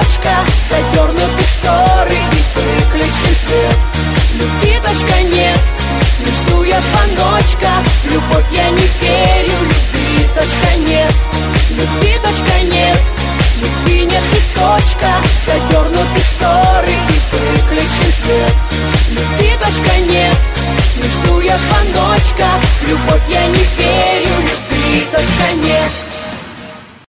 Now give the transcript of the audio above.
точка, задернуты шторы и выключен свет. Любви точка нет, не жду я звоночка. В любовь я не верю, любви точка нет. Любви точка нет, любви нет и точка, задернуты шторы и выключен свет. Любви точка нет, не жду я звоночка. В любовь я не верю.